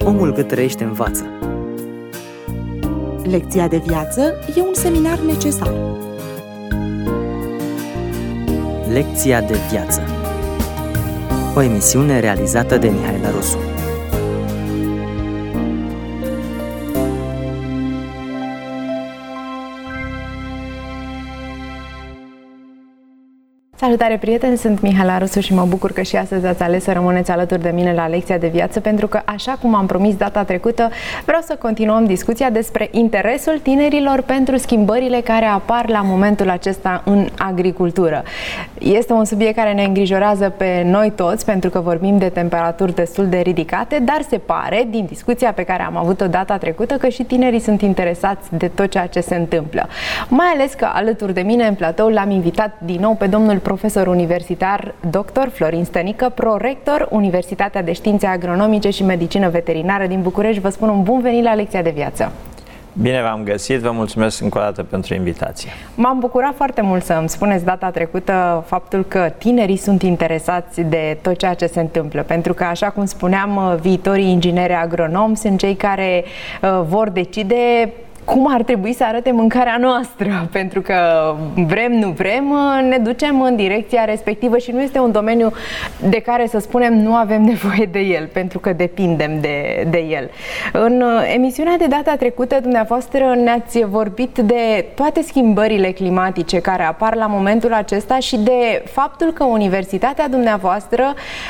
Omul cât trăiește învață. Lecția de viață e un seminar necesar. Lecția de viață. O emisiune realizată de Mihaela Rosu. Salutare, prieteni! Sunt Mihaela Rosu și mă bucur că și astăzi ați ales să rămâneți alături de mine la Lecția de Viață, pentru că, așa cum am promis data trecută, vreau să continuăm discuția despre interesul tinerilor pentru schimbările care apar la momentul acesta în agricultură. Este un subiect care ne îngrijorează pe noi toți, pentru că vorbim de temperaturi destul de ridicate, dar se pare, din discuția pe care am avut-o data trecută, că și tinerii sunt interesați de tot ceea ce se întâmplă. Mai ales că alături de mine în platou l-am invitat din nou pe domnul profesor universitar dr. Florin Stănică, prorector Universitatea de Științe Agronomice și Medicină Veterinară din București. Vă spun un bun venit la Lecția de Viață. Bine v-am găsit, vă mulțumesc încă o dată pentru invitație. M-am bucurat foarte mult să îmi spuneți data trecută faptul că tinerii sunt interesați de tot ceea ce se întâmplă, pentru că, așa cum spuneam, viitorii ingineri agronomi sunt cei care vor decide cum ar trebui să arate mâncarea noastră, pentru că vrem, nu vrem, ne ducem în direcția respectivă și nu este un domeniu de care să spunem nu avem nevoie de el, pentru că depindem de el. În emisiunea de data trecută, dumneavoastră ne-ați vorbit de toate schimbările climatice care apar la momentul acesta și de faptul că universitatea dumneavoastră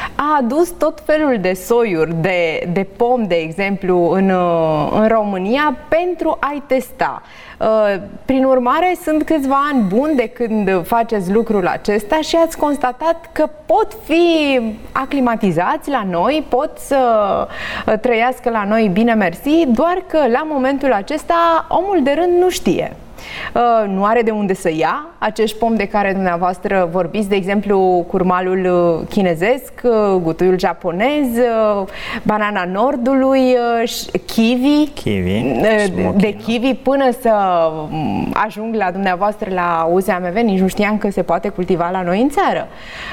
a adus tot felul de soiuri de pom, de exemplu, în România pentru a-i testa. Prin urmare, sunt câțiva ani buni de când faceți lucrul acesta și ați constatat că pot fi aclimatizați la noi, pot să trăiască la noi bine mersi, doar că la momentul acesta omul de rând nu știe. Nu are de unde să ia acești pomi de care dumneavoastră vorbiți, de exemplu curmalul chinezesc, gutuiul japonez, banana nordului, kiwi, de kiwi, până să ajung la dumneavoastră la USAMV, nici nu știam că se poate cultiva la noi în țară.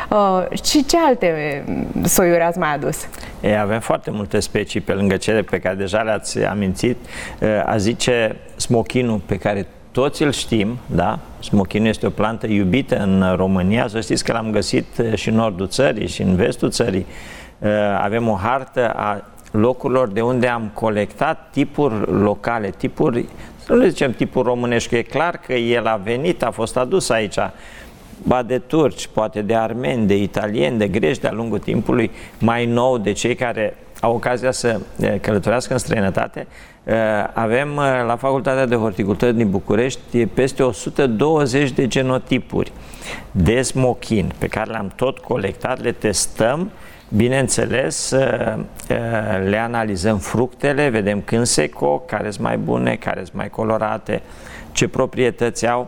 Și ce alte soiuri ați mai adus? Avem foarte multe specii pe lângă cele pe care deja le-ați amintit. A zice smochinul, pe care toți îl știm, da? Smochinul este o plantă iubită în România. Să știți că l-am găsit și în nordul țării și în vestul țării. Avem o hartă a locurilor de unde am colectat tipuri locale, tipuri, să nu le zicem tipuri românești, că e clar că el a venit, a fost adus aici, ba de turci, poate de armeni, de italieni, de greci de-a lungul timpului, mai nou de cei care au ocazia să călătorească în străinătate. Avem la Facultatea de Horticultură din București peste 120 de genotipuri de smochin pe care le-am tot colectat, le testăm, bineînțeles, le analizăm fructele, vedem când se coc, care sunt mai bune, care sunt mai colorate, ce proprietăți au,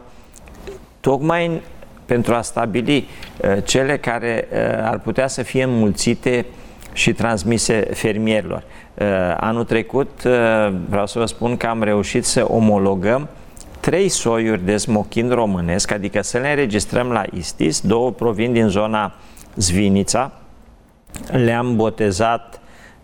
tocmai pentru a stabili cele care ar putea să fie înmulțite și transmise fermierilor. Anul trecut, vreau să vă spun că am reușit să omologăm 3 soiuri de smochin românesc, adică să le înregistrăm la ISTIS. 2 provin din zona Zvinița. Le-am botezat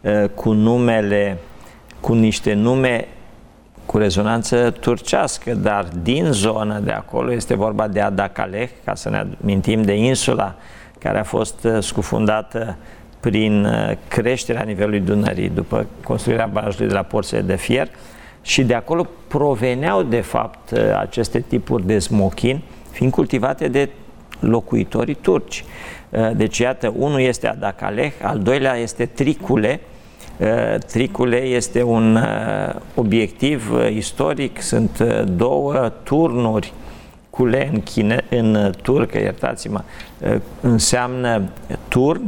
cu niște nume cu rezonanță turcească, dar din zonă de acolo. Este vorba de Adacaleh, ca să ne amintim de insula care a fost scufundată prin creșterea nivelului Dunării după construirea barajului de la Porțile de Fier, și de acolo proveneau de fapt aceste tipuri de smochin, fiind cultivate de locuitorii turci. Deci iată, unul este Adacaleh, al doilea este Tricule. Tricule este un obiectiv istoric, sunt 2 turnuri, cule în turcă, iertați-mă, înseamnă turn.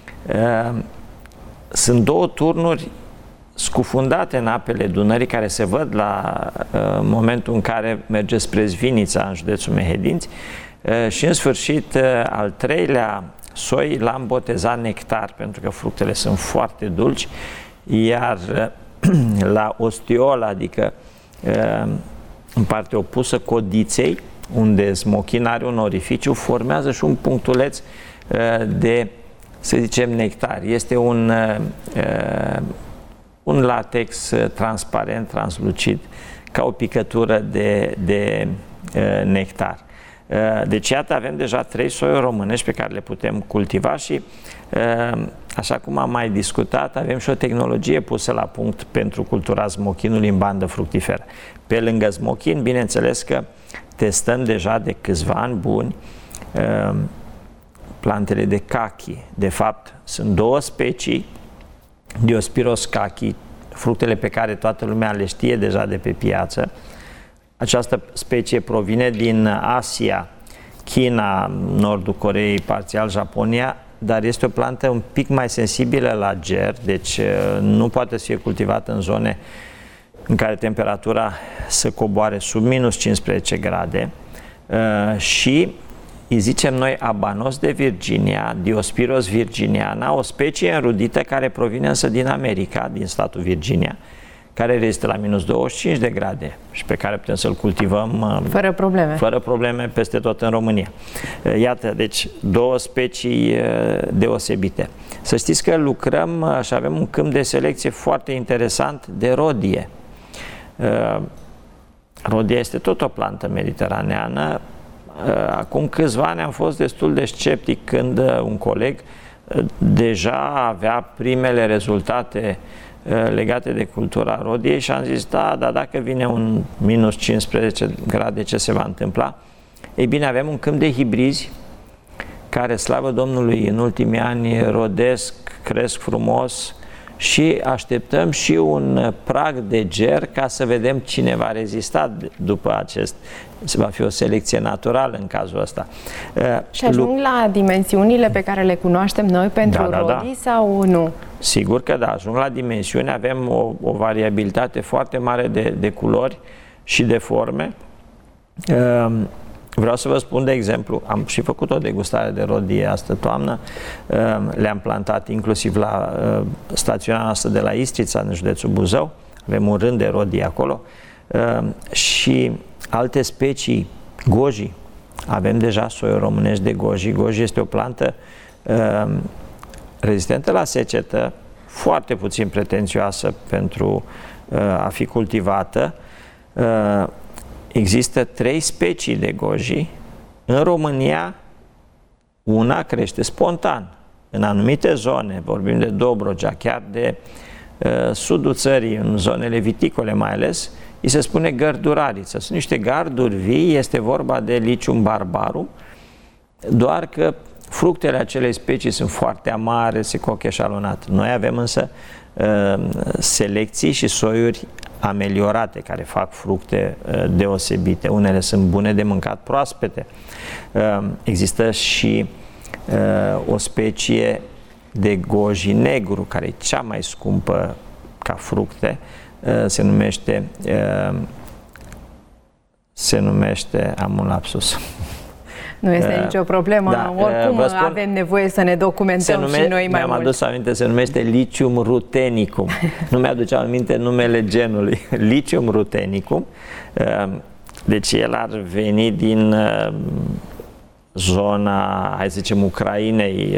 Sunt 2 turnuri scufundate în apele Dunării care se văd la momentul în care merge spre Zvinița, în județul Mehedinți, și în sfârșit al 3-lea soi l-am botezat Nectar, pentru că fructele sunt foarte dulci, iar la Ostiola, adică în partea opusă Codiței, unde smochin are un orificiu, formează și un punctuleț de, să zicem, nectar. Este un latex transparent, translucid, ca o picătură de nectar. Deci, iată, avem deja 3 soiuri românești pe care le putem cultiva și, așa cum am mai discutat, avem și o tehnologie pusă la punct pentru cultura smochinului în bandă fructiferă. Pe lângă smochin, bineînțeles că testăm deja de câțiva ani buni plantele de cachi. De fapt, sunt 2 specii, Diospyros cachi, fructele pe care toată lumea le știe deja de pe piață. Această specie provine din Asia, China, nordul Coreei, parțial Japonia, dar este o plantă un pic mai sensibilă la ger, deci nu poate să fie cultivată în zone în care temperatura să coboare sub minus 15 grade și îi zicem noi abanos de Virginia, Diospyros virginiana, o specie înrudită care provine însă din America, din statul Virginia, care rezistă la minus 25 de grade și pe care putem să-l cultivăm fără probleme peste tot în România. Iată, deci 2 specii deosebite. Să știți că lucrăm și avem un câmp de selecție foarte interesant de rodie. Rodia este tot o plantă mediteraneană. Acum câțiva ani am fost destul de sceptic când un coleg deja avea primele rezultate legate de cultura rodiei și am zis, da, dar dacă vine un minus 15 grade, ce se va întâmpla? Ei bine, avem un câmp de hibrizi care, slavă Domnului, în ultimii ani rodesc, cresc frumos și așteptăm și un prag de ger ca să vedem cine va rezista după acest. Va fi o selecție naturală în cazul ăsta. Și ajung la dimensiunile pe care le cunoaștem noi pentru rodii sau nu? Sigur că da, ajung la dimensiuni, avem o variabilitate foarte mare de culori și de forme. Vreau să vă spun, de exemplu, am și făcut o degustare de rodie astă toamnă, le-am plantat inclusiv la stațiunea noastră de la Istrița, în județul Buzău, avem un rând de rodie acolo și alte specii, goji, avem deja soiuri românești de goji. Goji este o plantă rezistentă la secetă, foarte puțin pretențioasă pentru a fi cultivată. Există 3 specii de goji. În România, una crește spontan. În anumite zone, vorbim de Dobrogea, chiar de sudul țării, în zonele viticole mai ales, îi se spune gărdurariță. Sunt niște garduri vii, este vorba de Lycium barbarum, doar că fructele acelei specii sunt foarte amare, se cocheșalonat. Noi avem însă selecții și soiuri ameliorate care fac fructe deosebite. Unele sunt bune de mâncat, proaspete. Există și o specie de goji negru, care e cea mai scumpă ca fructe, se numește, am un lapsus. Nu este nicio problemă, da, oricum avem nevoie să ne documentăm și noi mai mult. Mi-am adus aminte, se numește Lycium rutenicum. Nu mi-aduceam aminte numele genului. Lycium rutenicum. Deci el ar veni din zona, hai să zicem, Ucrainei,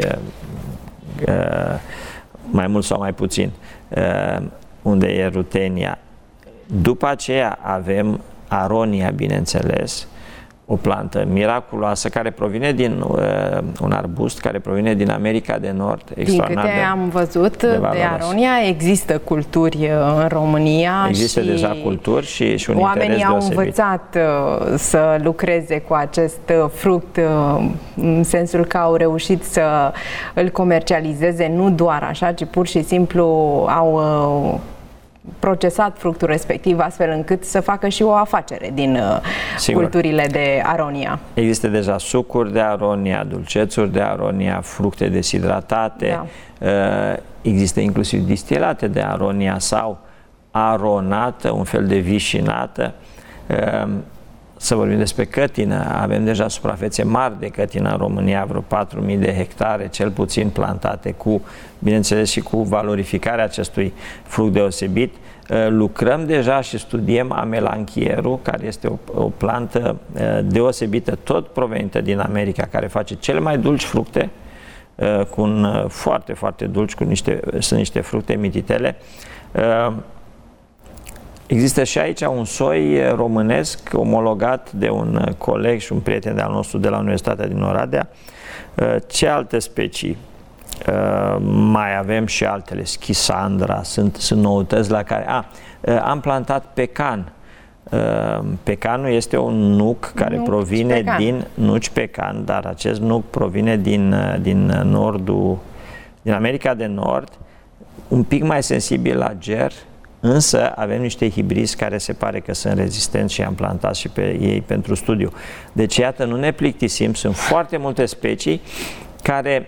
mai mult sau mai puțin, unde e Rutenia. După aceea avem Aronia, bineînțeles, o plantă miraculoasă care provine din un arbust care provine din America de Nord. Din câte am văzut de Aronia, există culturi în România. Există deja culturi și un interes deosebit. Oamenii au învățat să lucreze cu acest fruct în sensul că au reușit să îl comercializeze nu doar așa, ci pur și simplu au procesat fructul respectiv astfel încât să facă și o afacere din culturile de aronia. Există deja sucuri de aronia, dulcețuri de aronia, fructe deshidratate, există inclusiv distilate de aronia sau aronată, un fel de vișinată. Să vorbim despre cătină, avem deja suprafețe mari de cătină în România, vreo 4.000 de hectare, cel puțin plantate, cu, bineînțeles, și cu valorificarea acestui fruct deosebit. Lucrăm deja și studiem amelanchierul, care este o plantă deosebită, tot provenită din America, care face cele mai dulci fructe, foarte, foarte dulci, sunt niște fructe mititele. Există și aici un soi românesc omologat de un coleg și un prieten de-al nostru de la Universitatea din Oradea. Ce alte specii? Mai avem și altele, Schisandra, sunt noutăți la care... am plantat pecan. Pecanul este un nuc care provine din nuci pecan, dar acest nuc provine din nordul, din America de Nord, un pic mai sensibil la ger, însă avem niște hibrizi care se pare că sunt rezistenți și am plantat și pe ei pentru studiu. Deci, iată, nu ne plictisim, sunt foarte multe specii care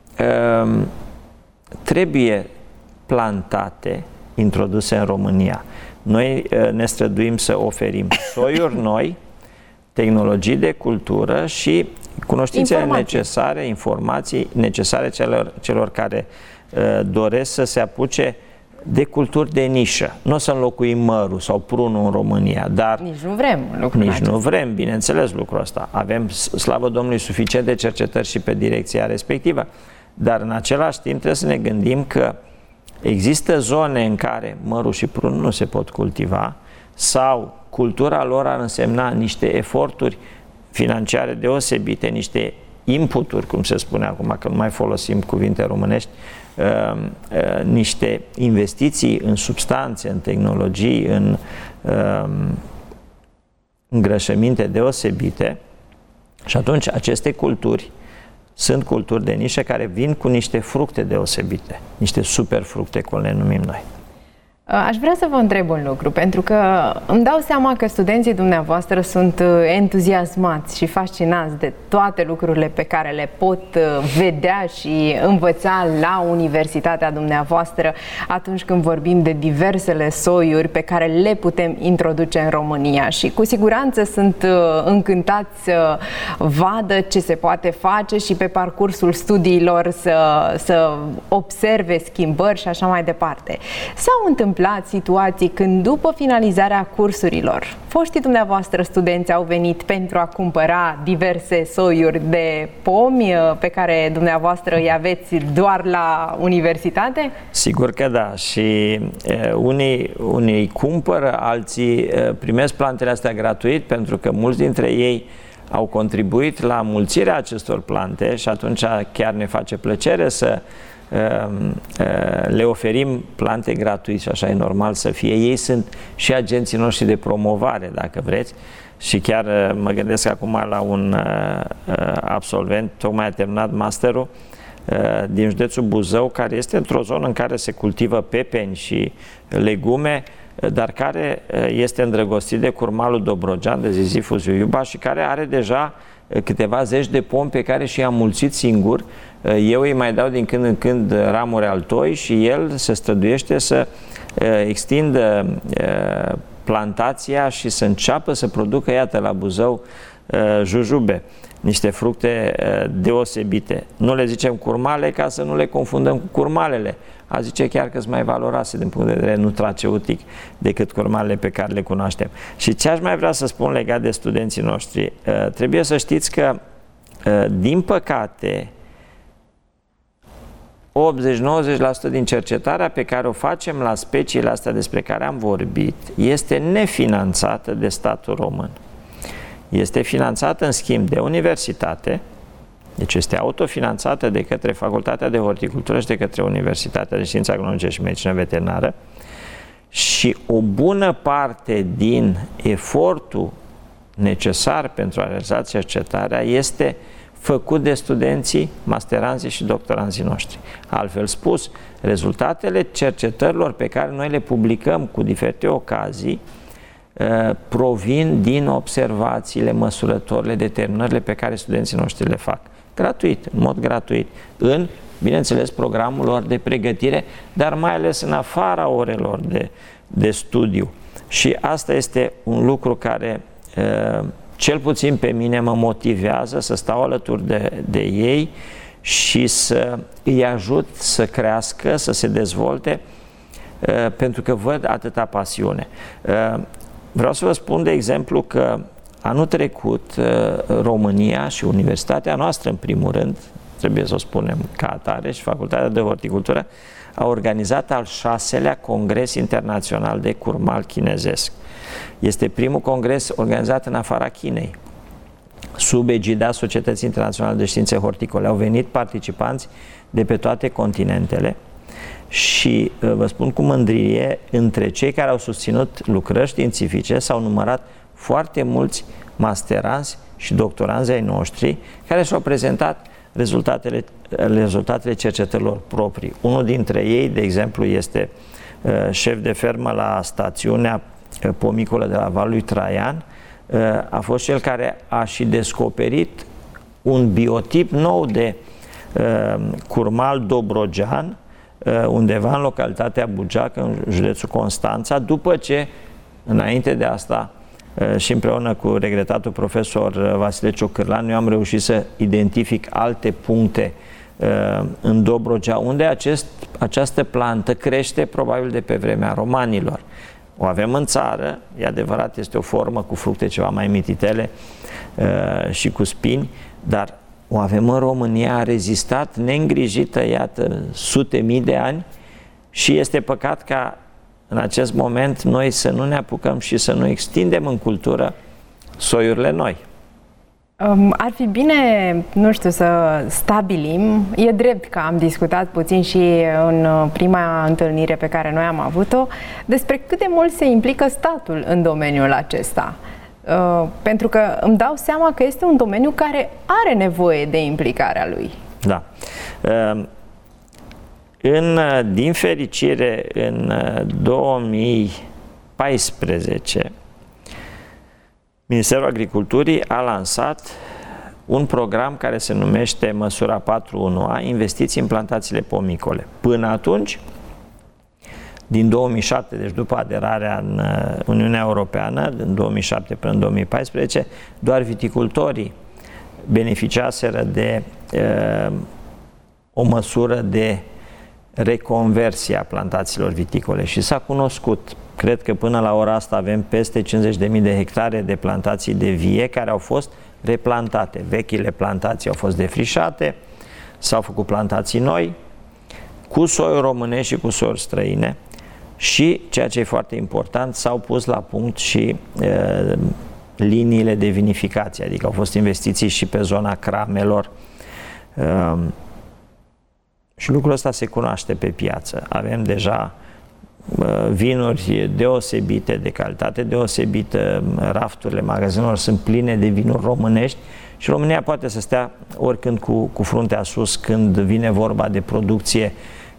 trebuie plantate, introduse în România. Noi ne străduim să oferim soiuri noi, tehnologii de cultură și cunoștințele necesare, informații necesare celor care doresc să se apuce de culturi de nișă. Nu o să înlocuim mărul sau prunul în România, dar... Nici nu vrem lucrul acesta. Nu vrem, bineînțeles, lucrul ăsta. Avem, slavă Domnului, suficient de cercetări și pe direcția respectivă, dar în același timp trebuie să ne gândim că există zone în care mărul și prunul nu se pot cultiva sau cultura lor ar însemna niște eforturi financiare deosebite, niște inputuri, cum se spune acum, că nu mai folosim cuvinte românești, niște investiții în substanțe, în tehnologii, în îngrășăminte deosebite și atunci aceste culturi sunt culturi de nișă care vin cu niște fructe deosebite, niște super fructe, cum le numim noi. Aș vrea să vă întreb un lucru, pentru că îmi dau seama că studenții dumneavoastră sunt entuziasmați și fascinați de toate lucrurile pe care le pot vedea și învăța la universitatea dumneavoastră atunci când vorbim de diversele soiuri pe care le putem introduce în România și cu siguranță sunt încântați să vadă ce se poate face și pe parcursul studiilor să observe schimbări și așa mai departe. S-au întâmplat situații când după finalizarea cursurilor, foștii dumneavoastră studenți au venit pentru a cumpăra diverse soiuri de pomi pe care dumneavoastră îi aveți doar la universitate? Sigur că da. Și unii cumpără, alții primesc plantele astea gratuit, pentru că mulți dintre ei au contribuit la mulțirea acestor plante și atunci chiar ne face plăcere să le oferim plante gratuit și așa e normal să fie. Ei sunt și agenții noștri de promovare, dacă vreți, și chiar mă gândesc acum la un absolvent, tocmai a terminat masterul din județul Buzău, care este într-o zonă în care se cultivă pepeni și legume, dar care este îndrăgostit de curmalul dobrogean, de Zizifus iuiuba, și care are deja câteva zeci de pomi pe care și i-am mulțit singur. Eu îi mai dau din când în când ramuri altoi și el se străduiește să extindă plantația și să înceapă să producă, iată, la Buzău, jujube, niște fructe deosebite. Nu le zicem curmale ca să nu le confundăm cu curmalele. A zice chiar că sunt mai valoroase din punct de vedere nutraceutic decât curmalele pe care le cunoaștem. Și ce aș mai vrea să spun legat de studenții noștri, trebuie să știți că, din păcate, 80-90% din cercetarea pe care o facem la speciile astea despre care am vorbit este nefinanțată de statul român. Este finanțată, în schimb, de universitate, deci este autofinanțată de către Facultatea de Horticultură și de către Universitatea de Științe Agronomice și Medicină Veterinară și o bună parte din efortul necesar pentru a realiza cercetarea este făcut de studenții, masteranzii și doctoranzii noștri. Altfel spus, rezultatele cercetărilor pe care noi le publicăm cu diferite ocazii provin din observațiile, măsurătorile, determinările pe care studenții noștri le fac. Gratuit, în mod gratuit, în, bineînțeles, programul lor de pregătire, dar mai ales în afara orelor de studiu. Și asta este un lucru care, cel puțin pe mine, mă motivează să stau alături de ei și să îi ajut să crească, să se dezvolte, pentru că văd atâta pasiune. Vreau să vă spun, de exemplu, că anul trecut România și universitatea noastră, în primul rând, trebuie să o spunem ca atare, și Facultatea de Horticultură a organizat al 6-lea Congres Internațional de Curmal Chinezesc. Este primul congres organizat în afara Chinei, sub egida Societății Internaționale de Științe Horticole. Au venit participanți de pe toate continentele și vă spun cu mândrie, între cei care au susținut lucrări științifice s-au numărat foarte mulți masteranți și doctoranzi ai noștri care și-au prezentat rezultatele cercetărilor proprii. Unul dintre ei, de exemplu, este șef de fermă la stațiunea pomicolă de la Valul lui Traian. A fost cel care a și descoperit un biotip nou de curmal dobrogean undeva în localitatea Bugeac, în județul Constanța, după ce, înainte de asta, și împreună cu regretatul profesor Vasile Ciocârlan, eu am reușit să identific alte puncte în Dobrogea, unde această plantă crește probabil de pe vremea romanilor. O avem în țară, e adevărat, este o formă cu fructe ceva mai mititele și cu spini, dar o avem în România, a rezistat neîngrijită, iată, sute mii de ani, și este păcat ca în acest moment noi să nu ne apucăm și să nu extindem în cultură soiurile noi. Ar fi bine, nu știu, să stabilim, e drept că am discutat puțin și în prima întâlnire pe care noi am avut-o, despre cât de mult se implică statul în domeniul acesta. Pentru că îmi dau seama că este un domeniu care are nevoie de implicarea lui. Da. Din fericire, în 2014, Ministerul Agriculturii a lansat un program care se numește Măsura 4.1a, investiții în plantațiile pomicole. Până atunci, din 2007, deci după aderarea în Uniunea Europeană, din 2007 până în 2014, doar viticultorii beneficiaseră de o măsură de reconversie a plantațiilor viticole și s-a cunoscut. Cred că până la ora asta avem peste 50.000 de hectare de plantații de vie care au fost replantate. Vechile plantații au fost defrișate, s-au făcut plantații noi, cu soiuri românești și cu soiuri străine, și, ceea ce e foarte important, s-au pus la punct și liniile de vinificație, adică au fost investiții și pe zona cramelor. Și lucrul ăsta se cunoaște pe piață. Avem deja vinuri deosebite, de calitate deosebită, rafturile magazinelor sunt pline de vinuri românești și România poate să stea oricând cu fruntea sus când vine vorba de producție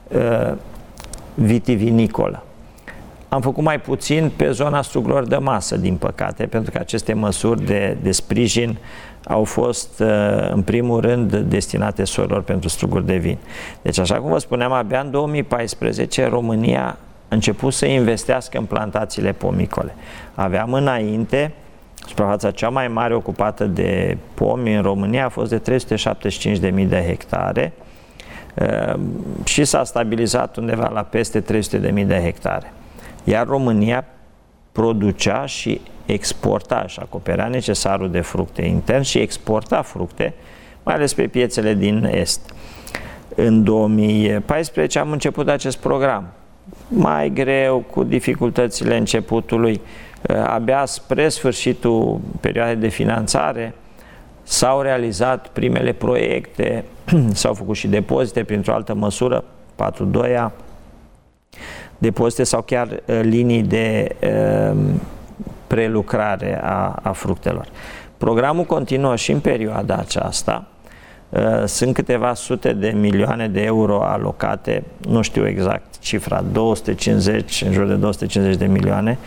vitivinicolă. Am făcut mai puțin pe zona strugurilor de masă, din păcate, pentru că aceste măsuri de sprijin au fost, în primul rând, destinate soilor pentru struguri de vin. Deci, așa cum vă spuneam, abia în 2014 România a început să investească în plantațiile pomicole. Aveam înainte, suprafața cea mai mare ocupată de pomi în România a fost de 375.000 de hectare și s-a stabilizat undeva la peste 300.000 de hectare. Iar România producea și exporta, și acoperea necesarul de fructe intern și exporta fructe, mai ales pe piețele din Est. În 2014 am început acest program. Mai greu, cu dificultățile începutului, abia spre sfârșitul perioadei de finanțare s-au realizat primele proiecte, s-au făcut și depozite printr-o altă măsură, 4.2a, depozite sau chiar linii de prelucrare a fructelor. Programul continuă și în perioada aceasta. Sunt câteva sute de milioane de euro alocate, nu știu exact cifra, 250, în jur de 250 de milioane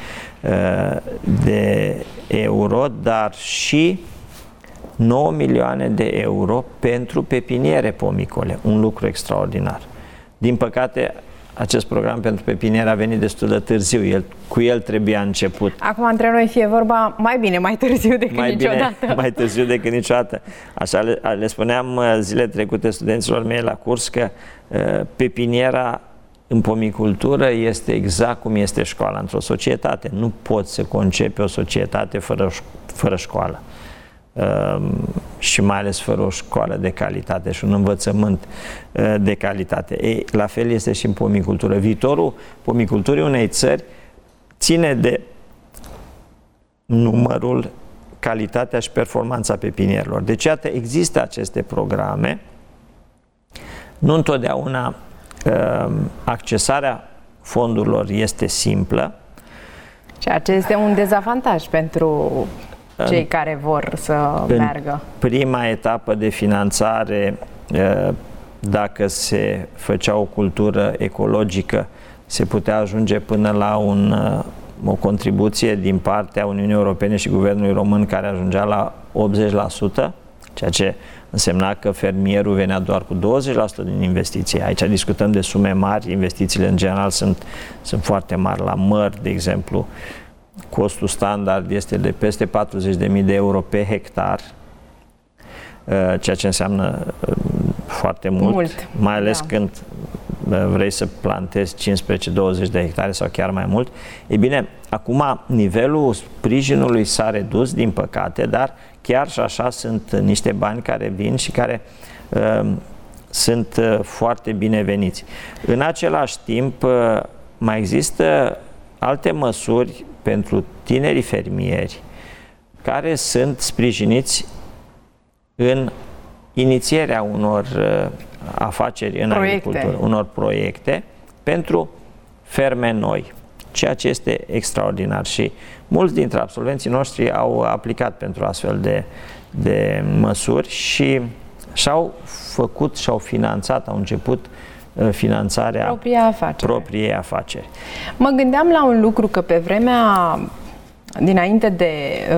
de euro, dar și 9 milioane de euro pentru pepiniere pomicole, un lucru extraordinar. Din păcate, acest program pentru pepiniere a venit destul de târziu, cu el trebuia început. Acum între noi fie vorba, mai bine mai târziu decât niciodată. Mai târziu decât niciodată. Așa le spuneam zile trecute studenților mei la curs că pepiniera în pomicultură este exact cum este școala într-o societate. Nu poți să concepi o societate fără școală. și mai ales fără o școală de calitate și un învățământ de calitate. Ei, la fel este și în pomicultură. Viitorul pomiculturii unei țări ține de numărul, calitatea și performanța pepinierilor. Deci, iată, există aceste programe. Nu întotdeauna accesarea fondurilor este simplă. Ceea ce este un dezavantaj pentru cei care vor să meargă. Prima etapă de finanțare, dacă se făcea o cultură ecologică, se putea ajunge până la o contribuție din partea Uniunii Europene și Guvernului Român care ajungea la 80%, ceea ce însemna că fermierul venea doar cu 20% din investiții. Aici discutăm de sume mari, investițiile în general sunt foarte mari. La măr, de exemplu, costul standard este de peste 40.000 de euro pe hectar, ceea ce înseamnă foarte mult. Mai ales când vrei să plantezi 15-20 de hectare sau chiar mai mult. Ei bine, acum nivelul sprijinului s-a redus, din păcate, dar chiar și așa sunt niște bani care vin și care sunt foarte bineveniți. În același timp, mai există alte măsuri pentru tinerii fermieri care sunt sprijiniți în inițierea unor afaceri în agricultură, unor proiecte pentru ferme noi, ceea ce este extraordinar și mulți dintre absolvenții noștri au aplicat pentru astfel de măsuri și și-au făcut, și-au finanțat, au început finanțarea propriei afaceri. Mă gândeam la un lucru, că pe vremea dinainte de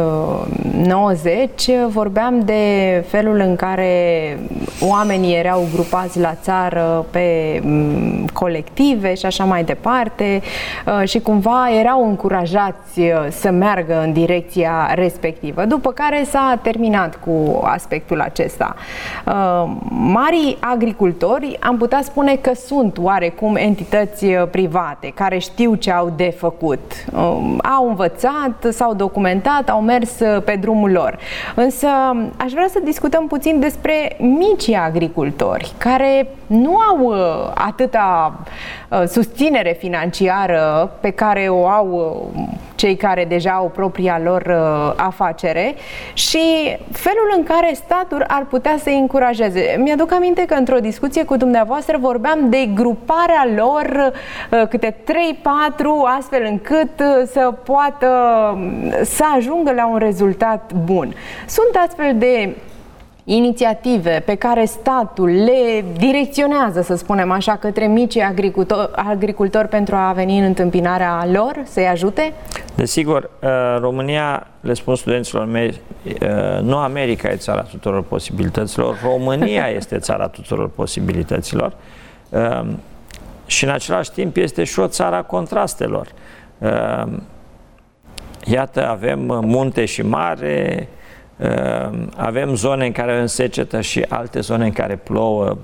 90 vorbeam de felul în care oamenii erau grupați la țară pe colective și așa mai departe și cumva erau încurajați să meargă în direcția respectivă, după care s-a terminat cu aspectul acesta. Marii agricultori am putea spune că sunt oarecum entități private care știu ce au de făcut, au învățat, s-au documentat, au mers pe drumul lor. Însă aș vrea să discutăm puțin despre micii agricultori care nu au atâta susținere financiară pe care o au cei care deja au propria lor afacere și felul în care statul ar putea să-i încurajeze. Mi-aduc aminte că într-o discuție cu dumneavoastră vorbeam de gruparea lor câte 3-4 astfel încât să poată să ajungă la un rezultat bun. Sunt astfel de inițiative pe care statul le direcționează, să spunem așa, către micii agricultori pentru a veni în întâmpinarea lor, să-i ajute? Desigur, România, le spun studenților mei, nu America e țara tuturor posibilităților, România este țara tuturor posibilităților și în același timp este și o țară a contrastelor. Iată, avem munte și mare, avem zone în care avem secetă și alte zone în care plouă.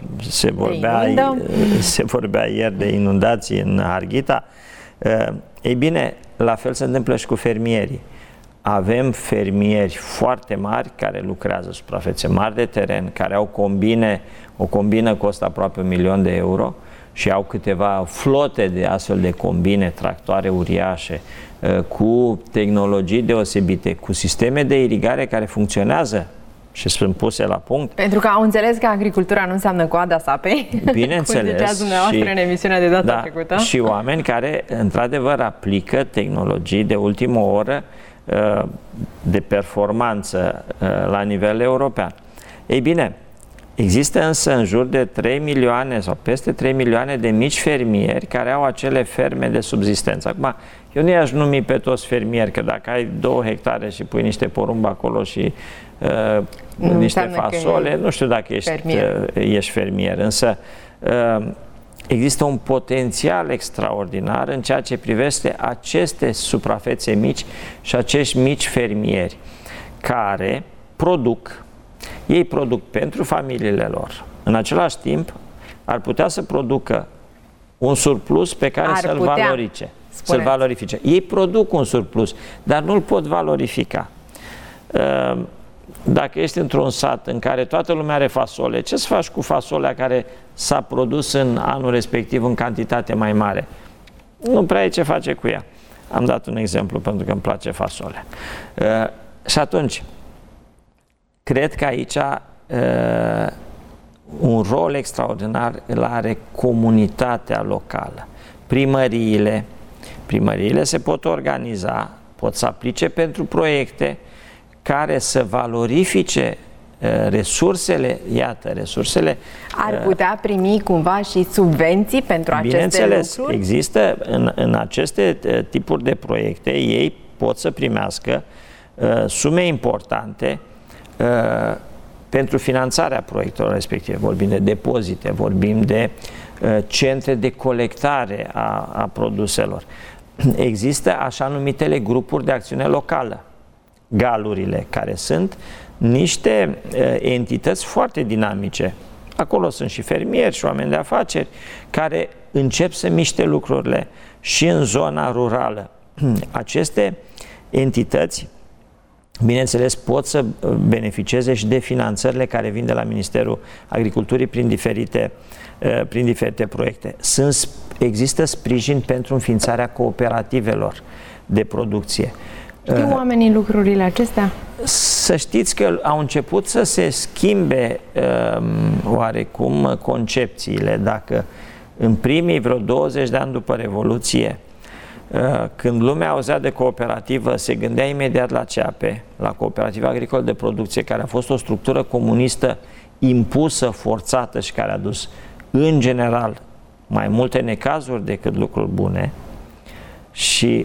Se vorbea ieri de inundații în Harghita. Ei bine, la fel se întâmplă și cu fermierii. Avem fermieri foarte mari care lucrează suprafețe mari de teren, care au o combină costă aproape 1.000.000 de euro și au câteva flote de astfel de combine, tractoare uriașe, cu tehnologii deosebite, cu sisteme de irigare care funcționează și sunt puse la punct. Pentru că au înțeles că agricultura nu înseamnă coada sapei. Bineînțeles. Cum ziceați dumneavoastră în emisiunea de data trecută. Și oameni care, într-adevăr, aplică tehnologii de ultimă oră de performanță la nivel european. Ei bine, există însă în jur de 3 milioane sau peste 3 milioane de mici fermieri care au acele ferme de subzistență. Acum, eu nu i-aș numi pe toți fermieri, că dacă ai 2 hectare și pui niște porumb acolo și niște fasole, nu știu dacă ești fermier. Însă există un potențial extraordinar în ceea ce privește aceste suprafețe mici și acești mici fermieri care ei produc pentru familiile lor. În același timp, ar putea să producă un surplus pe care să-l valorifice. Ei produc un surplus, dar nu-l pot valorifica. dacă ești într-un sat în care toată lumea are fasole, ce să faci cu fasolea care s-a produs în anul respectiv în cantitate mai mare? Nu prea ai ce face cu ea. Am dat un exemplu pentru că îmi place fasolea. Și atunci, cred că aici un rol extraordinar îl are comunitatea locală. Primăriile se pot organiza, pot să aplice pentru proiecte care să valorifice resursele, resursele... Ar putea primi cumva și subvenții pentru aceste lucruri? Există în aceste tipuri de proiecte, ei pot să primească sume importante pentru finanțarea proiectelor respective. Vorbim de depozite, vorbim de centre de colectare a produselor. Există așa numitele grupuri de acțiune locală, galurile, care sunt niște entități foarte dinamice. Acolo sunt și fermieri și oameni de afaceri care încep să miște lucrurile și în zona rurală. Aceste entități, bineînțeles, pot să beneficieze și de finanțările care vin de la Ministerul Agriculturii prin diferite proiecte. Există sprijin pentru înființarea cooperativelor de producție. Știu oamenii lucrurile acestea? Să știți că au început să se schimbe oarecum concepțiile. Dacă în primii vreo 20 de ani după Revoluție, când lumea auzea de cooperativă, se gândea imediat la CAP, la Cooperativa Agricolă de Producție, care a fost o structură comunistă impusă, forțată și care a dus, în general, mai multe necazuri decât lucruri bune. Și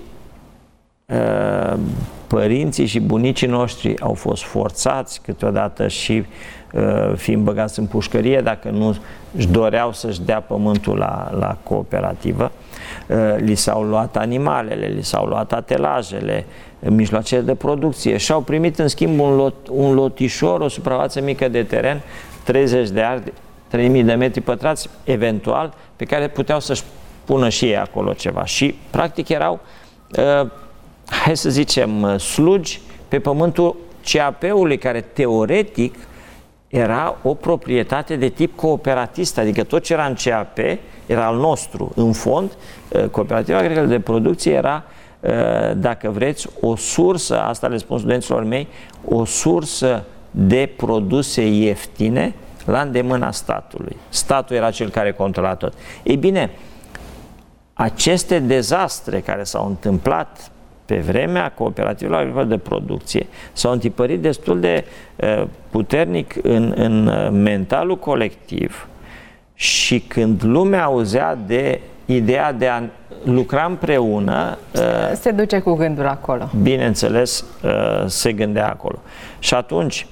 părinții și bunicii noștri au fost forțați câteodată și fiind băgați în pușcărie dacă nu își doreau să-și dea pământul la cooperativă. Li s-au luat animalele, li s-au luat atelajele, mijloacele de producție și au primit în schimb un lotișor, o suprafață mică de teren, 30 de ari, 3000 de metri pătrați, eventual, pe care puteau să-și pună și ei acolo ceva. Și practic erau hai să zicem, slugi pe pământul CAP-ului, care teoretic era o proprietate de tip cooperativist, adică tot ce era în CAP era al nostru. În fond, Cooperativa Agricolă de Producție era, dacă vreți, o sursă, asta le spun studenților mei, o sursă de produse ieftine la îndemâna statului. Statul era cel care controla tot. Ei bine, aceste dezastre care s-au întâmplat pe vremea Cooperativei Agricole de Producție s-au întipărit destul de puternic în mentalul colectiv și când lumea auzea de ideea de a lucra împreună... Se duce cu gândul acolo. Bineînțeles, se gândea acolo. Și atunci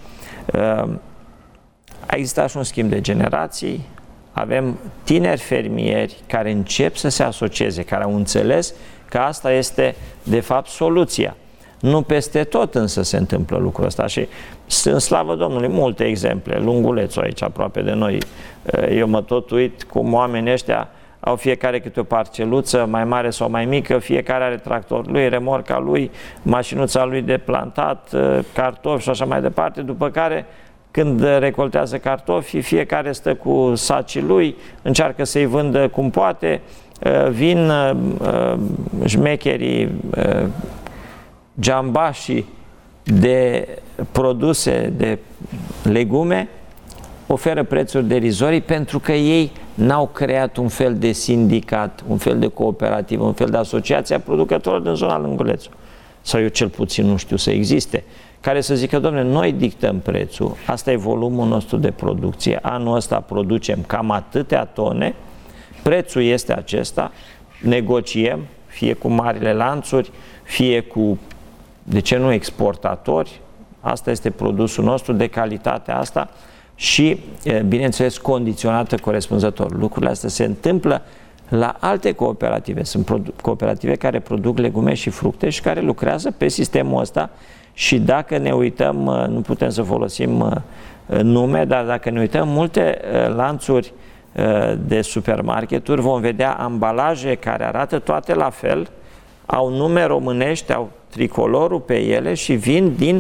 a existat și un schimb de generații, avem tineri fermieri care încep să se asocieze, care au înțeles că asta este, de fapt, soluția. Nu peste tot însă se întâmplă lucrul ăsta și sunt, slavă Domnului, multe exemple. Lungulețul aici, aproape de noi. Eu mă tot uit cum oamenii ăștia au fiecare câte o parceluță, mai mare sau mai mică, fiecare are tractorul lui, remorca lui, mașinuța lui de plantat, cartofi și așa mai departe, după care când recoltează cartofii, fiecare stă cu sacii lui, încearcă să-i vândă cum poate, vin șmecherii, giambașii de produse, de legume, oferă prețuri derizorii pentru că ei n-au creat un fel de sindicat, un fel de cooperativă, un fel de asociație a producătorilor din zona Lungulețului. Sau eu cel puțin nu știu să existe, care să zică, dom'le, noi dictăm prețul, asta e volumul nostru de producție, anul ăsta producem cam atâtea tone, prețul este acesta, negociem, fie cu marile lanțuri, fie cu, de ce nu, exportatori, asta este produsul nostru de calitatea asta și, bineînțeles, condiționată corespunzător. Lucrurile astea se întâmplă la alte cooperative. Sunt cooperative care produc legume și fructe și care lucrează pe sistemul ăsta și dacă ne uităm, nu putem să folosim nume, dar dacă ne uităm multe lanțuri de supermarketuri, vom vedea ambalaje care arată toate la fel, au nume românești, au tricolorul pe ele și vin din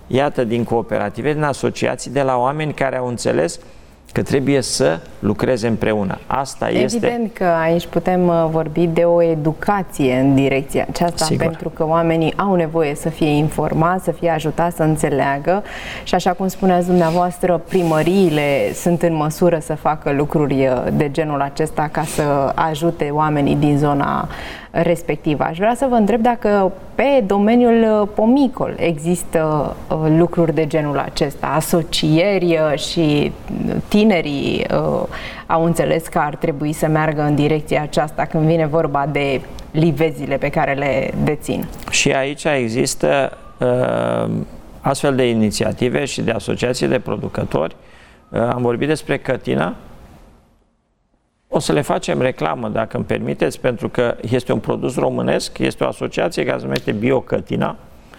iată, din cooperative, din asociații, de la oameni care au înțeles că trebuie să lucreze împreună. Asta este... Evident că aici putem vorbi de o educație în direcția aceasta, sigur, pentru că oamenii au nevoie să fie informați, să fie ajutați să înțeleagă și, așa cum spuneați dumneavoastră, primăriile sunt în măsură să facă lucruri de genul acesta ca să ajute oamenii din zona respectivă. Aș vrea să vă întreb dacă pe domeniul pomicol există lucruri de genul acesta, asocieri și tinerii au înțeles că ar trebui să meargă în direcția aceasta când vine vorba de livezile pe care le dețin. Și aici există astfel de inițiative și de asociații de producători. Am vorbit despre Cătina. O să le facem reclamă, dacă îmi permiteți, pentru că este un produs românesc, este o asociație care se numește Bio-Cătina.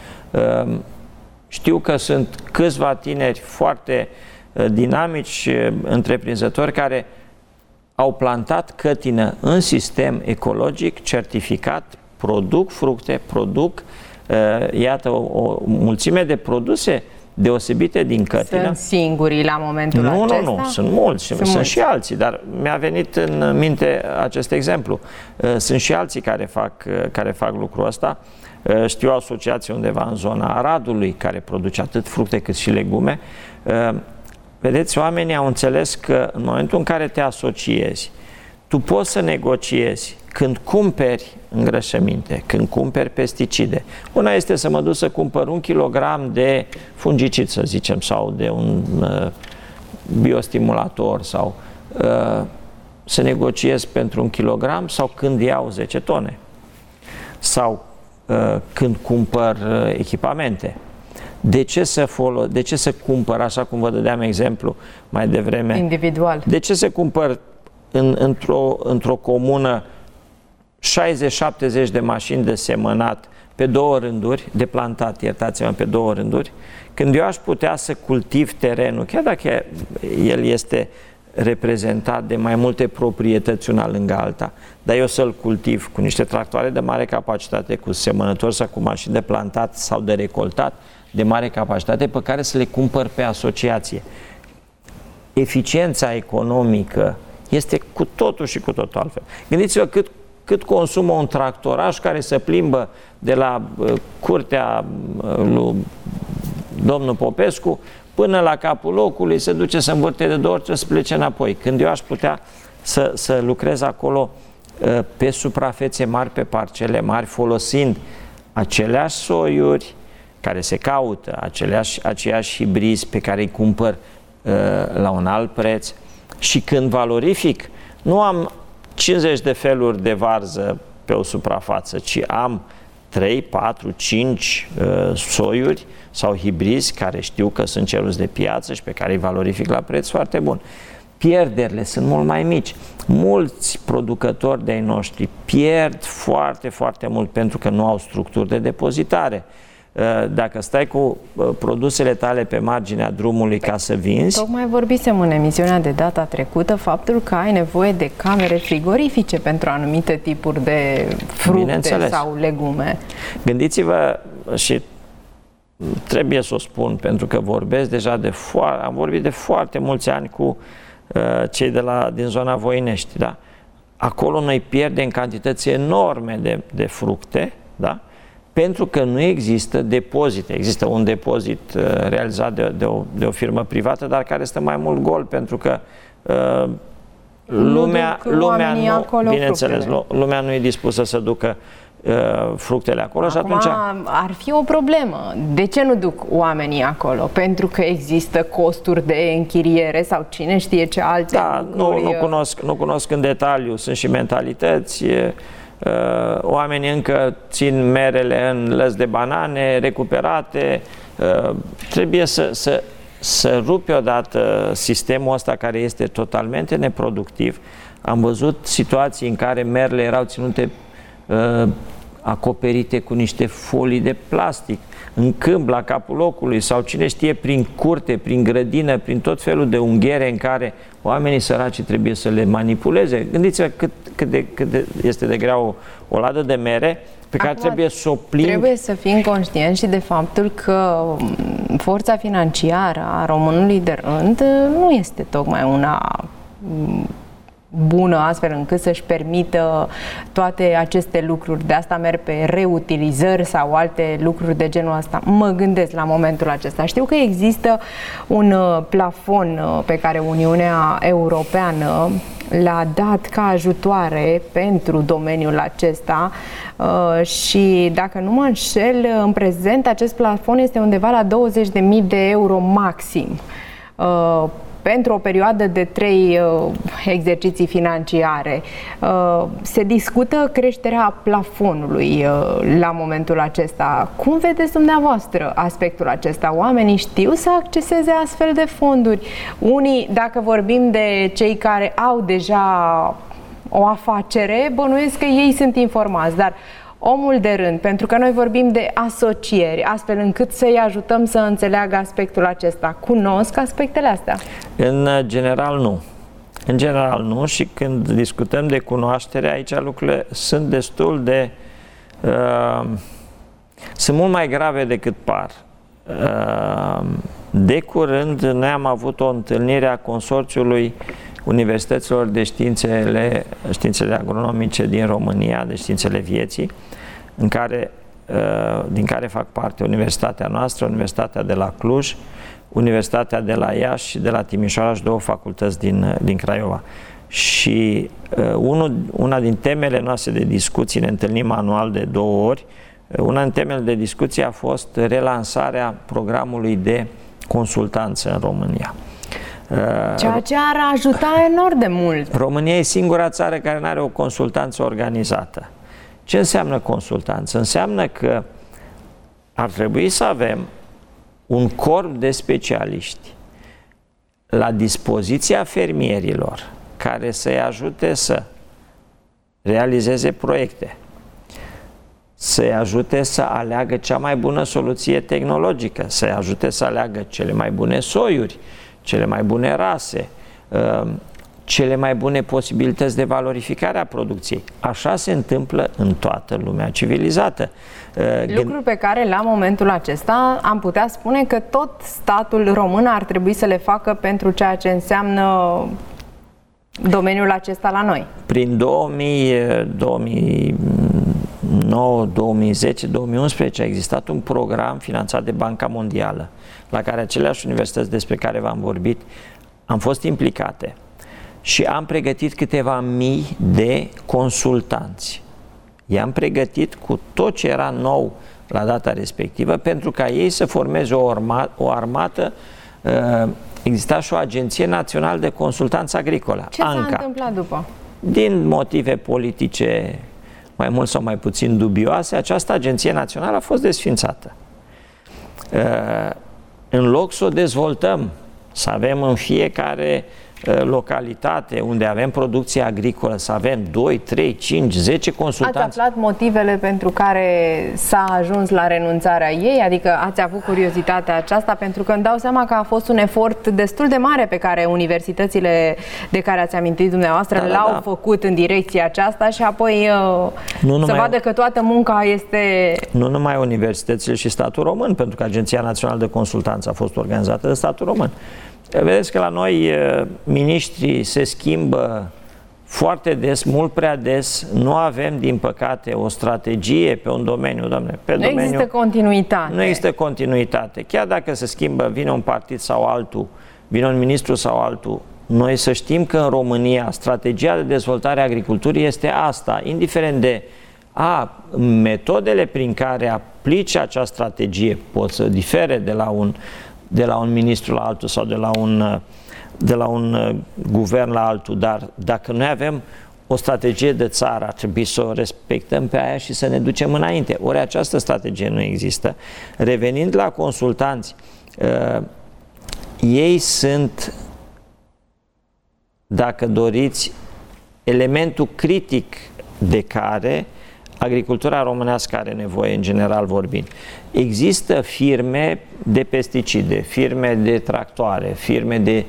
Știu că sunt câțiva tineri foarte dinamici, întreprinzători, care au plantat cătină în sistem ecologic, certificat, produc fructe, produc, iată, o mulțime de produse deosebite din cătină. Sunt singurii la momentul acesta? Nu, sunt mulți. Sunt și alții, dar mi-a venit în minte acest exemplu. Sunt și alții care fac lucrul ăsta. Știu o asociație undeva în zona Aradului care produce atât fructe cât și legume. Vedeți, oamenii au înțeles că în momentul în care te asociezi, tu poți să negociezi când cumperi îngrășăminte, când cumperi pesticide. Una este să mă duc să cumpăr 1 kilogram de fungicid, să zicem, sau de un biostimulator, sau să negociez pentru 1 kilogram, sau când iau 10 tone, sau când cumpăr echipamente. De ce să cumpăr, așa cum vă dădeam exemplu mai devreme? Individual. De ce să cumpăr într-o comună 60-70 de mașini de semănat pe 2 rânduri, de plantat, iertați-mă, pe 2 rânduri, când eu aș putea să cultiv terenul, chiar dacă el este reprezentat de mai multe proprietăți una lângă alta, dar eu să-l cultiv cu niște tractoare de mare capacitate, cu semănători sau cu mașini de plantat sau de recoltat de mare capacitate, pe care să le cumpăr pe asociație. Eficiența economică este cu totul și cu totul altfel. Gândiți-vă cât consumă un tractoraș care se plimbă de la curtea lui domnul Popescu până la capul locului, se duce să învârte de 2 ori, trebuie să plece înapoi. Când eu aș putea să lucrez acolo pe suprafețe mari, pe parcele mari, folosind aceleași soiuri care se caută, aceiași hibrizi pe care îi cumpăr la un alt preț, și când valorific, nu am 50 de feluri de varză pe o suprafață, ci am 3, 4, 5 soiuri sau hibrizi care știu că sunt ceruți de piață și pe care îi valorific la preț foarte bun. Pierderile sunt mult mai mici. Mulți producători de-ai noștri pierd foarte, foarte mult pentru că nu au structuri de depozitare. Dacă stai cu produsele tale pe marginea drumului ca să vinzi... Tocmai vorbisem în emisiunea de data trecută faptul că ai nevoie de camere frigorifice pentru anumite tipuri de fructe sau legume. Gândiți-vă, și trebuie să o spun pentru că vorbesc deja am vorbit de foarte mulți ani cu cei din zona Voinești, da? Acolo noi pierdem cantități enorme de fructe, da? Pentru că nu există depozite. Există un depozit realizat de o firmă privată, dar care stă mai mult gol, pentru că lumea nu, bineînțeles, lumea nu e dispusă să ducă fructele acolo. Acum, și atunci ar fi o problemă. De ce nu duc oamenii acolo? Pentru că există costuri de închiriere sau cine știe ce alte lucruri? Nu cunosc în detaliu. Sunt și mentalități. Oamenii încă țin merele în lăzi de banane recuperate. Trebuie să rupe odată sistemul ăsta care este totalmente neproductiv. Am văzut situații în care merele erau ținute acoperite cu niște folii de plastic, în câmp, la capul locului sau cine știe, prin curte, prin grădină, prin tot felul de unghiere în care oamenii săraci trebuie să le manipuleze. Gândiți-vă cât de este de grea o ladă de mere pe care trebuie să o plimbi. Trebuie să fim conștienți și de faptul că forța financiară a românului de rând nu este tocmai una bună, astfel încât să-și permită toate aceste lucruri. De asta merg pe reutilizări sau alte lucruri de genul ăsta. Mă gândesc la momentul acesta. Știu că există un plafon pe care Uniunea Europeană l-a dat ca ajutoare pentru domeniul acesta și, dacă nu mă înșel, în prezent acest plafon este undeva la 20.000 de euro maxim pentru o perioadă de 3 exerciții financiare. Se discută creșterea plafonului la momentul acesta. Cum vedeți dumneavoastră aspectul acesta? Oamenii știu să acceseze astfel de fonduri? Unii, dacă vorbim de cei care au deja o afacere, bănuiesc că ei sunt informați, dar omul de rând, pentru că noi vorbim de asocieri, astfel încât să-i ajutăm să înțeleagă aspectul acesta. Cunosc aspectele astea? În general nu. În general nu, și când discutăm de cunoaștere, aici lucrurile sunt destul de... sunt mult mai grave decât par. De curând noi am avut o întâlnire a consorțiului Universităților de științele agronomice din România, de științele vieții, din care fac parte Universitatea noastră, Universitatea de la Cluj, Universitatea de la Iași și de la Timișoara și 2 facultăți din Craiova. Și una din temele noastre de discuții, ne întâlnim anual de 2 ori, una din temele de discuție a fost relansarea programului de consultanță în România. Ceea ce ar ajuta enorm de mult. România e singura țară care nu are o consultanță organizată. Ce înseamnă consultanță? Înseamnă că ar trebui să avem un corp de specialiști la dispoziția fermierilor care să-i ajute să realizeze proiecte, să-i ajute să aleagă cea mai bună soluție tehnologică, să-i ajute să aleagă cele mai bune soiuri, cele mai bune rase, cele mai bune posibilități de valorificare a producției. Așa se întâmplă în toată lumea civilizată. Lucruri pe care la momentul acesta am putea spune că tot statul român ar trebui să le facă pentru ceea ce înseamnă domeniul acesta la noi. Prin 2009, 2010, 2011 a existat un program finanțat de Banca Mondială, la care aceleași universități despre care v-am vorbit am fost implicate și am pregătit câteva mii de consultanți. I-am pregătit cu tot ce era nou la data respectivă pentru ca ei să formeze o armată. Exista și o Agenție Națională de Consultanță Agricolă, Ce s-a întâmplat după? Din motive politice mai mult sau mai puțin dubioase, această Agenție Națională a fost desființată. În loc să o dezvoltăm, să avem în fiecare localitate unde avem producție agricolă, să avem 2, 3, 5, 10 consultanți. Ați aflat motivele pentru care s-a ajuns la renunțarea ei? Adică ați avut curiozitatea aceasta? Pentru că îmi dau seama că a fost un efort destul de mare pe care universitățile de care ați amintit dumneavoastră l-au făcut în direcția aceasta și apoi să vadă că toată munca este... Nu numai universitățile și statul român, pentru că Agenția Națională de Consultanță a fost organizată de statul român. Vedeți că la noi miniștrii se schimbă foarte des, mult prea des. Nu avem, din păcate, o strategie pe un domeniu, doamne. Există continuitate. Nu există continuitate. Chiar dacă se schimbă, vine un partid sau altul, vine un ministru sau altul, noi să știm că în România strategia de dezvoltare a agriculturii este asta, indiferent de metodele prin care aplici acea strategie pot să difere de la un ministru la altul sau de la un guvern la altul, dar dacă noi avem o strategie de țară, ar trebui să o respectăm pe aia și să ne ducem înainte. Ori această strategie nu există. Revenind la consultanți, ei sunt, dacă doriți, elementul critic de care agricultura românească are nevoie, în general vorbind. Există firme de pesticide, firme de tractoare, firme de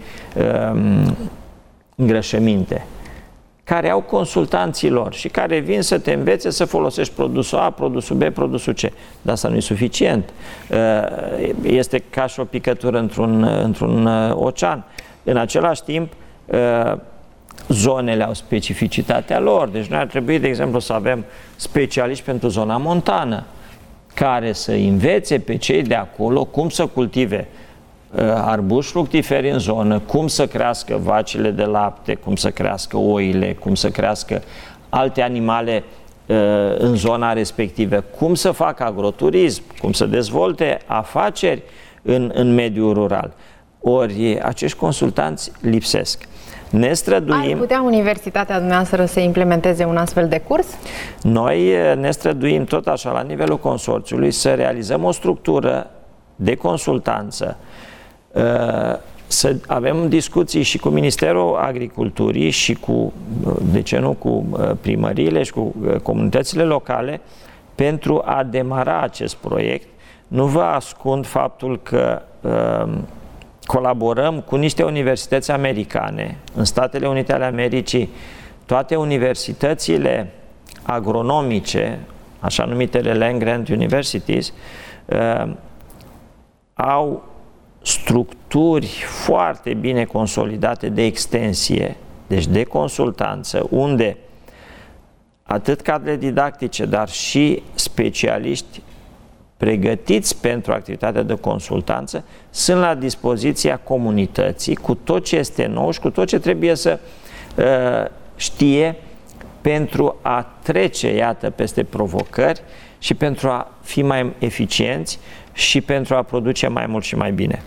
îngrășăminte, care au consultanții lor și care vin să te învețe să folosești produsul A, produsul B, produsul C. Dar asta nu e suficient. Este ca și o picătură într-un ocean. În același timp, zonele au specificitatea lor. Deci noi ar trebui, de exemplu, să avem specialiști pentru zona montană, care să învețe pe cei de acolo cum să cultive arbuși fructiferi în zonă, cum să crească vacile de lapte, cum să crească oile, cum să crească alte animale în zona respectivă, cum să facă agroturism, cum să dezvolte afaceri în mediul rural. Ori acești consultanți lipsesc. Ne străduim... Ar putea universitatea dumneavoastră să implementeze un astfel de curs? Noi ne străduim tot așa la nivelul consorțiului să realizăm o structură de consultanță, să avem discuții și cu Ministerul Agriculturii și cu, de ce nu, cu primăriile și cu comunitățile locale pentru a demara acest proiect. Nu vă ascund faptul că colaborăm cu niște universități americane. În Statele Unite ale Americii, toate universitățile agronomice, așa numitele land-grant universities, au structuri foarte bine consolidate de extensie, deci de consultanță, unde atât cadre didactice, dar și specialiști pregătiți pentru activitatea de consultanță sunt la dispoziția comunității cu tot ce este nou și cu tot ce trebuie să știe pentru a trece, iată, peste provocări și pentru a fi mai eficienți și pentru a produce mai mult și mai bine.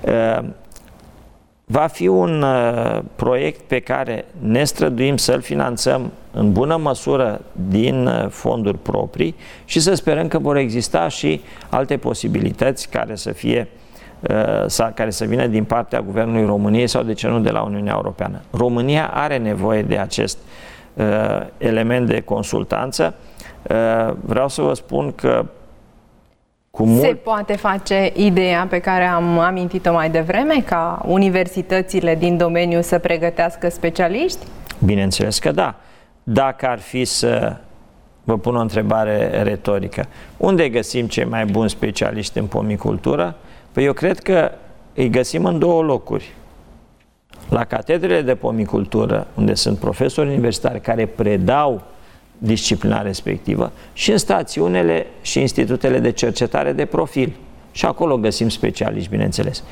Va fi un proiect pe care ne străduim să-l finanțăm în bună măsură din fonduri proprii și să sperăm că vor exista și alte posibilități care să fie care să vină din partea Guvernului României sau, de ce nu, de la Uniunea Europeană. România are nevoie de acest element de consultanță. Vreau să vă spun că se poate face ideea pe care am amintit-o mai devreme, ca universitățile din domeniu să pregătească specialiști? Bineînțeles că da. Dacă ar fi să vă pun o întrebare retorică, unde găsim cei mai buni specialiști în pomicultură? Păi eu cred că îi găsim în două locuri. La catedrele de pomicultură, unde sunt profesori universitari care predau disciplina respectivă, și în stațiunile și institutele de cercetare de profil. Și acolo găsim specialiști, bineînțeles.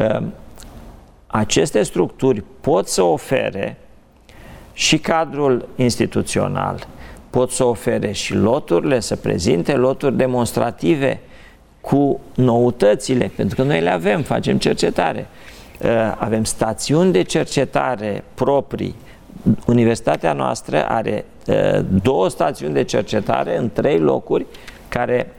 Aceste structuri pot să ofere și cadrul instituțional, pot să ofere și loturile, să prezinte loturi demonstrative cu noutățile, pentru că noi le avem, facem cercetare. Avem stațiuni de cercetare proprii. Universitatea noastră are 2 stațiuni de cercetare în 3 locuri care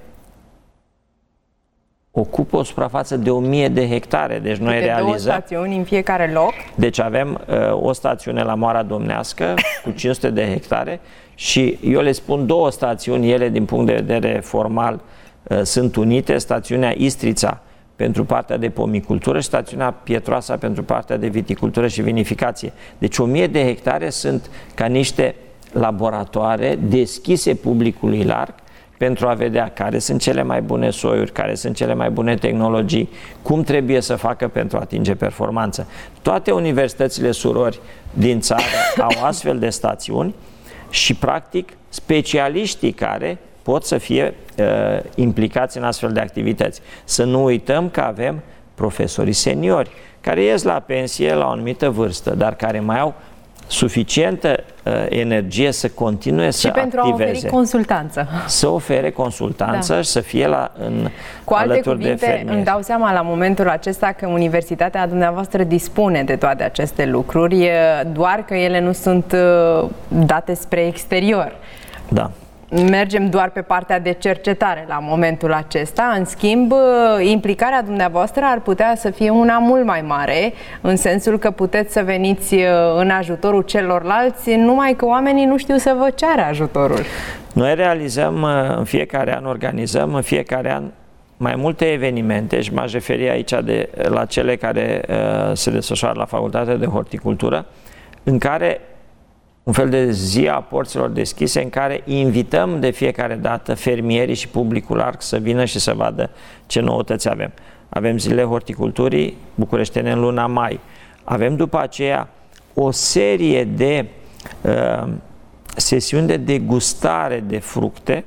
ocupă o suprafață de 1000 de hectare. Deci noi realizăm 2 stațiuni în fiecare loc. Deci avem o stațiune la Moara Domnească cu 500 de hectare și eu le spun 2 stațiuni, ele din punct de vedere formal sunt unite, stațiunea Istrița pentru partea de pomicultură și stațiunea Pietroasa pentru partea de viticultură și vinificație. Deci 1000 de hectare sunt ca niște laboratoare deschise publicului larg pentru a vedea care sunt cele mai bune soiuri, care sunt cele mai bune tehnologii, cum trebuie să facă pentru a atinge performanță. Toate universitățile surori din țară au astfel de stațiuni și, practic, specialiștii care pot să fie implicați în astfel de activități. Să nu uităm că avem profesorii seniori, care ies la pensie la o anumită vârstă, dar care mai au suficientă energie să continue să activeze. Și pentru a oferi consultanță. Să ofere consultanță, da, și să fie cu alte alături cuvinte, de fermieri. Îmi dau seama la momentul acesta că universitatea dumneavoastră dispune de toate aceste lucruri, doar că ele nu sunt date spre exterior. Da. mergem doar pe partea de cercetare la momentul acesta. În schimb, implicarea dumneavoastră ar putea să fie una mult mai mare, în sensul că puteți să veniți în ajutorul celorlalți, numai că oamenii nu știu să vă ceară ajutorul. Noi realizăm în fiecare an, organizăm în fiecare an mai multe evenimente și m-aș referi aici la cele care se desfășoară la Facultatea de Horticultură, în care un fel de zi a porților deschise, în care invităm de fiecare dată fermierii și publicul larg să vină și să vadă ce noutăți avem. Avem zilele horticulturii bucureștene în luna mai. Avem după aceea o serie de sesiuni de degustare de fructe.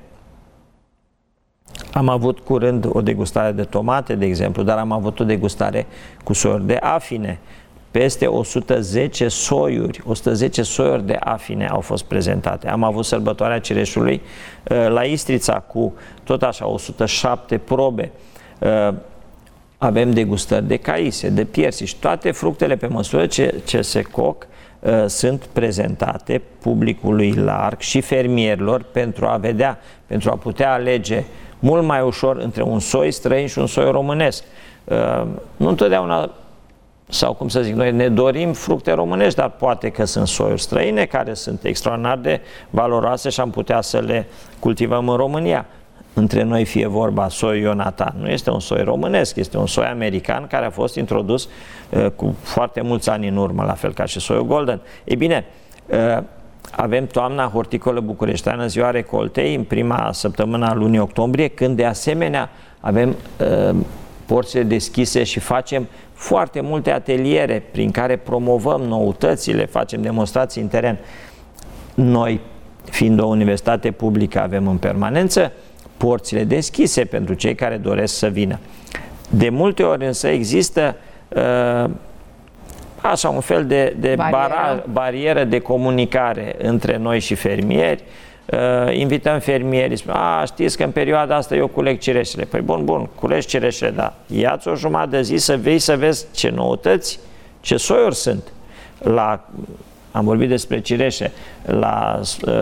Am avut curând o degustare de tomate, de exemplu, dar am avut o degustare cu soiuri de afine. Peste 110 soiuri de afine au fost prezentate. Am avut sărbătoarea cireșului la Istrița cu tot așa 107 probe. Avem degustări de caise, de piersici, toate fructele pe măsură ce se coc sunt prezentate publicului larg și fermierilor pentru a vedea, pentru a putea alege mult mai ușor între un soi străin și un soi românesc. Nu întotdeauna, sau cum să zic, noi ne dorim fructe românești, dar poate că sunt soiuri străine care sunt extraordinar de valoroase și am putea să le cultivăm în România. Între noi fie vorba, soiul Ionatan nu este un soi românesc, este un soi american care a fost introdus cu foarte mulți ani în urmă, la fel ca și soiul Golden. Ei bine, avem toamna horticolă bucureșteană, ziua recoltei, în prima săptămână a lunii octombrie, când de asemenea avem porțile deschise și facem foarte multe ateliere prin care promovăm noutățile, facem demonstrații în teren. Noi, fiind o universitate publică, avem în permanență porțile deschise pentru cei care doresc să vină. De multe ori însă există așa un fel de barieră de comunicare între noi și fermieri. Invităm fermierii, spun, știți că în perioada asta eu culeg cireșele. Păi bun, culegi cireșele, da. Ia-ți o jumătate de zi să vezi ce noutăți, ce soiuri sunt. Am vorbit despre cireșe. La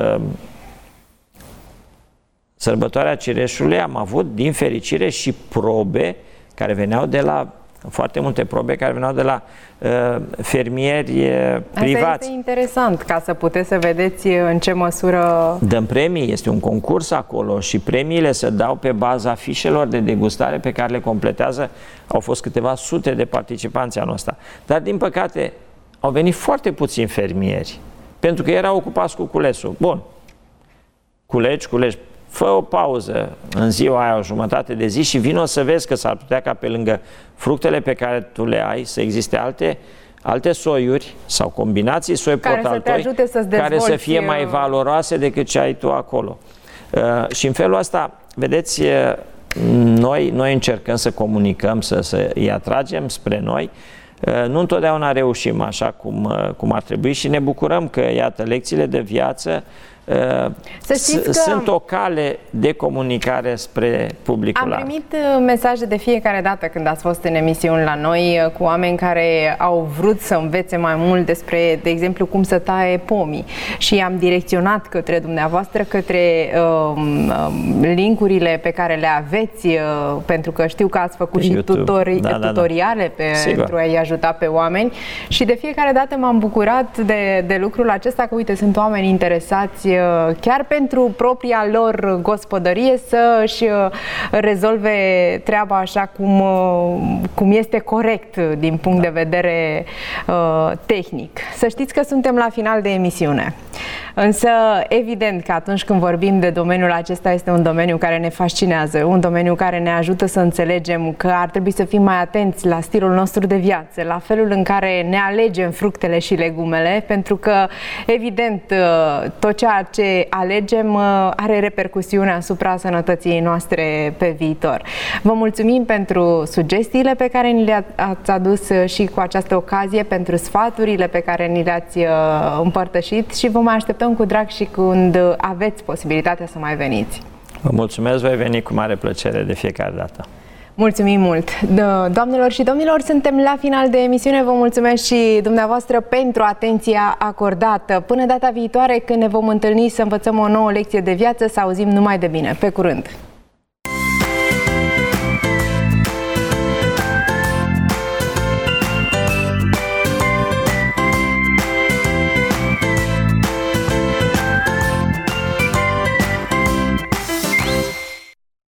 sărbătoarea cireșului am avut, din fericire, și probe care veneau de la foarte multe probe care veneau de la fermieri privați. Asta este interesant, ca să puteți să vedeți în ce măsură... Dăm premii, este un concurs acolo și premiile se dau pe baza fișelor de degustare pe care le completează. Au fost câteva sute de participanți anul ăsta. Dar, din păcate, au venit foarte puțini fermieri, pentru că erau ocupați cu culesul. Bun, culegi, fă o pauză în ziua aia, o jumătate de zi și vino să vezi că s-ar putea ca pe lângă fructele pe care tu le ai să existe alte soiuri sau combinații soi portaltoi care să fie mai valoroase decât ce ai tu acolo. Și în felul ăsta, vedeți, noi încercăm să comunicăm, să îi atragem spre noi. Nu întotdeauna reușim așa cum ar trebui și ne bucurăm că, iată, lecțiile de viață sunt o cale de comunicare spre publicul larg. Am primit mesaje de fiecare dată când ați fost în emisiuni la noi cu oameni care au vrut să învețe mai mult despre, de exemplu, cum să taie pomii și am direcționat către dumneavoastră, către linkurile pe care le aveți, pentru că știu că ați făcut și tutoriale pentru a-i ajuta pe oameni și de fiecare dată m-am bucurat de lucrul acesta, că uite, sunt oameni interesați chiar pentru propria lor gospodărie să-și rezolve treaba așa cum este corect din punct de vedere tehnic. Să știți că suntem la final de emisiune. Însă, evident că atunci când vorbim de domeniul acesta, este un domeniu care ne fascinează, un domeniu care ne ajută să înțelegem că ar trebui să fim mai atenți la stilul nostru de viață, la felul în care ne alegem fructele și legumele, pentru că, evident, tot ceea ce alegem are repercusiune asupra sănătății noastre pe viitor. Vă mulțumim pentru sugestiile pe care ni le-ați adus și cu această ocazie, pentru sfaturile pe care ni le-ați împărtășit și vă mai așteptăm cu drag și când aveți posibilitatea să mai veniți. Vă mulțumesc, voi veni cu mare plăcere de fiecare dată. Mulțumim mult! Doamnelor și domnilor, suntem la final de emisiune. Vă mulțumesc și dumneavoastră pentru atenția acordată. Până data viitoare, când ne vom întâlni să învățăm o nouă lecție de viață, să auzim numai de bine. Pe curând!